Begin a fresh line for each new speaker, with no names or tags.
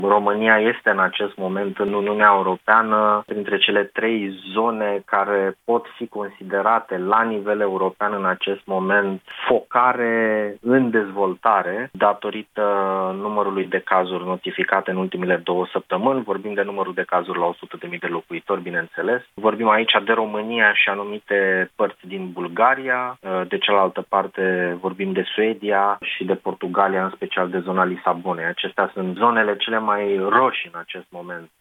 România este în acest moment în Uniunea Europeană printre cele 3 zone care pot fi considerate la nivel european în acest moment focare în dezvoltare datorită numărului de cazuri notificate în ultimele 2 săptămâni. Vorbim de numărul de cazuri la 100.000 de locuitori, bineînțeles. Vorbim aici de România și anumite părți din Bulgaria. De cealaltă parte vorbim de Suedia și de Portugalia, în special de zona Lisabonei. Acestea sunt zonele cele mai roșii în acest moment